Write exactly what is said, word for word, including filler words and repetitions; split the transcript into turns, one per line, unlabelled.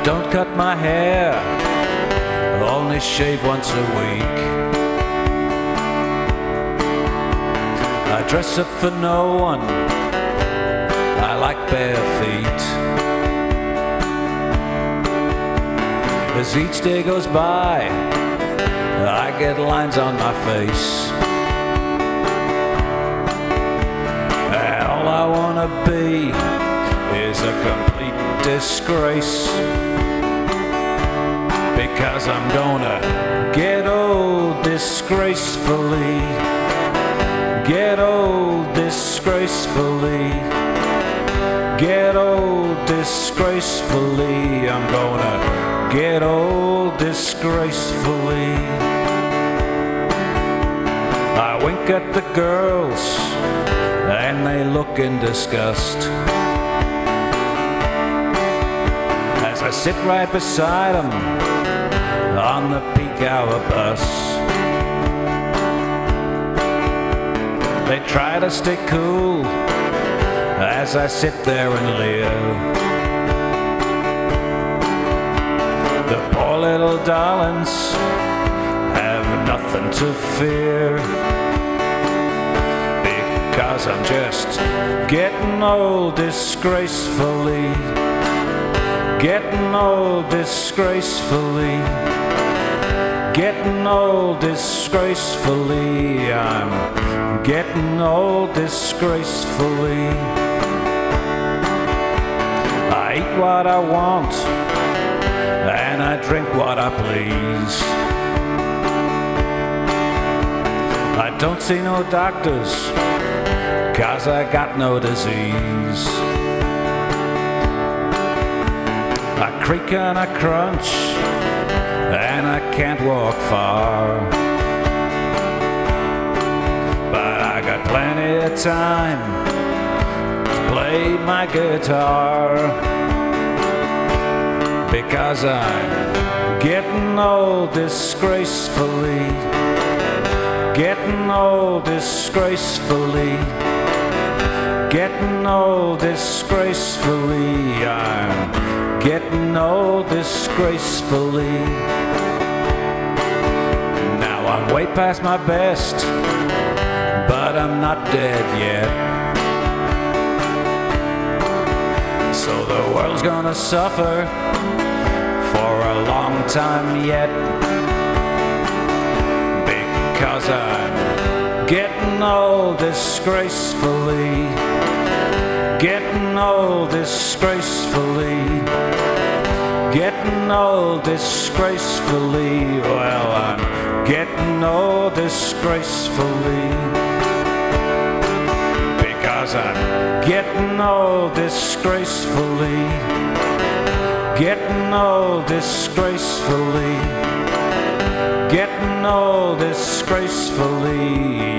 don't cut my hair, only shave once a week. I dress up for no one, I like bare feet. As each day goes by, I get lines on my face. And all I wanna be is a complete disgrace, because I'm gonna get old disgracefully. Get old disgracefully. Get old disgracefully. I'm gonna get old disgracefully. I wink at the girls and they look in disgust as I sit right beside them on the peak hour bus. They try to stay cool as I sit there and leer. The poor little darlings have nothing to fear, because I'm just getting old disgracefully. Getting old disgracefully. Getting old disgracefully. I'm getting old disgracefully. I eat what I want and I drink what I please. I don't see no doctors, 'cause I got no disease. I creak and I crunch and I can't walk far, but I got plenty of time to play my guitar, because I'm getting old disgracefully. Getting old disgracefully. Getting old disgracefully. I'm getting old disgracefully. Now I'm way past my best, but I'm not dead yet. So the world's gonna suffer for a long time yet, because I'm getting old disgracefully. Getting old disgracefully. Getting old disgracefully. Well, I'm getting old disgracefully, because I'm getting old disgracefully. Getting old disgracefully. Getting old disgracefully.